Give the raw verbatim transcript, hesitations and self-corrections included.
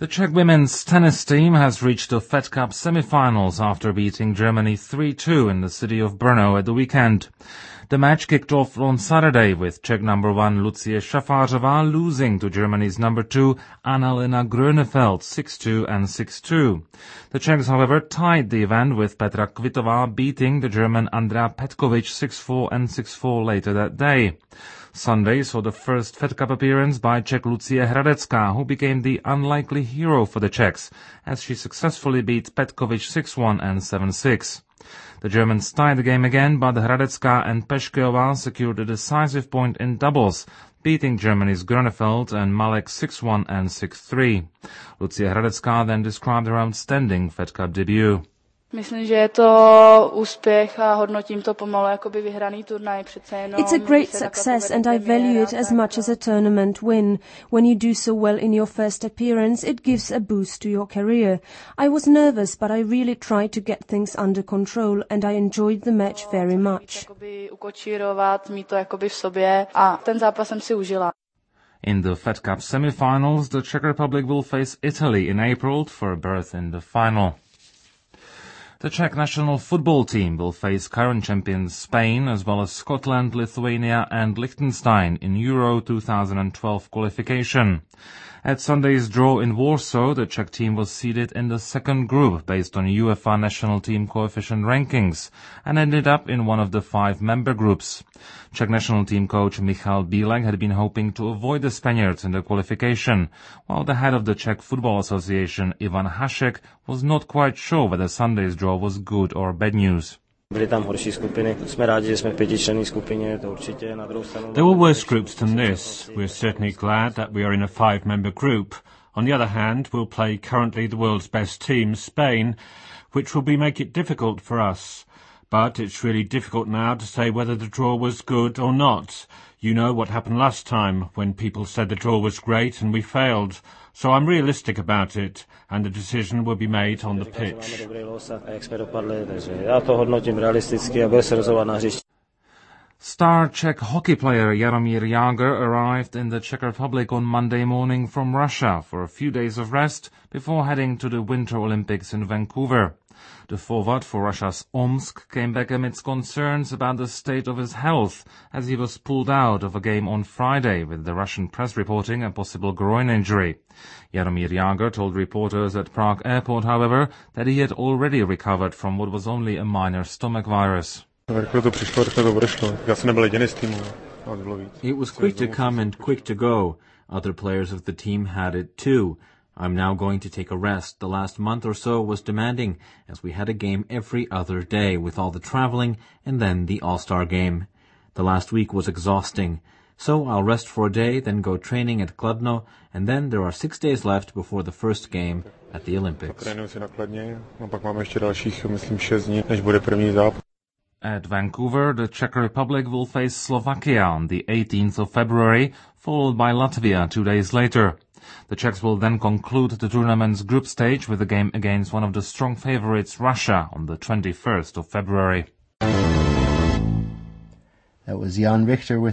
The Czech women's tennis team has reached the Fed Cup semi-finals after beating Germany three two in the city of Brno at the weekend. The match kicked off on Saturday with Czech number one Lucie Šafářová losing to Germany's number two Anna-Lena Grönefeld six two and six two. The Czechs, however, tied the event with Petra Kvitova beating the German Andrea Petkovic six four and six four later that day. Sunday saw the first Fed Cup appearance by Czech Lucie Hradecká, who became the unlikely hero for the Czechs, as she successfully beat Petkovic six one and seven six. The Germans tied the game again, but Hradecká and Peškejová secured a decisive point in doubles, beating Germany's Grönefeld and Malek six one and six three. Lucie Hradecká then described her outstanding Fed Cup debut. Myslím, že je to úspěch a hodnotím to pomalu jakoby vyhraný turnaj. Přece jenom It's a great success and I value it as much as a tournament win. When you do so well in your first appearance, it gives a boost to your career. I was nervous, but I really tried to get things under control and I enjoyed the match very much. Ukočírovat, mít to jakoby v sobě a ten zápas jsem si užila. In the Fed Cup semi-finals, the Czech Republic will face Italy in April for a berth in the final. The Czech national football team will face current champions Spain as well as Scotland, Lithuania and Liechtenstein in Euro twenty twelve qualification. At Sunday's draw in Warsaw, the Czech team was seeded in the second group based on UEFA national team coefficient rankings and ended up in one of the five member groups. Czech national team coach Michal Bílek had been hoping to avoid the Spaniards in the qualification, while the head of the Czech Football Association, Ivan Hašek, was not quite sure whether Sunday's draw was good or bad news. There were worse groups than this. We're certainly glad that we are in a five-member group. On the other hand, we'll play currently the world's best team, Spain, which will be make it difficult for us. But it's really difficult now to say whether the draw was good or not. You know what happened last time, when people said the draw was great and we failed. So I'm realistic about it, and the decision will be made on the pitch. Star Czech hockey player Jaromír Jágr arrived in the Czech Republic on Monday morning from Russia for a few days of rest before heading to the Winter Olympics in Vancouver. The forward for Russia's Omsk came back amidst concerns about the state of his health as he was pulled out of a game on Friday, with the Russian press reporting a possible groin injury. Jaromír Jágr told reporters at Prague airport, however, that he had already recovered from what was only a minor stomach virus. It was quick to come and quick to go. Other players of the team had it too. I'm now going to take a rest. The last month or so was demanding, as we had a game every other day with all the traveling and then the All-Star game. The last week was exhausting. So I'll rest for a day, then go training at Kladno, and then there are six days left before the first game at the Olympics. At Vancouver, the Czech Republic will face Slovakia on the eighteenth of February, followed by Latvia two days later. The Czechs will then conclude the tournament's group stage with a game against one of the strong favorites, Russia, on the twenty-first of February. That was Jan Richter with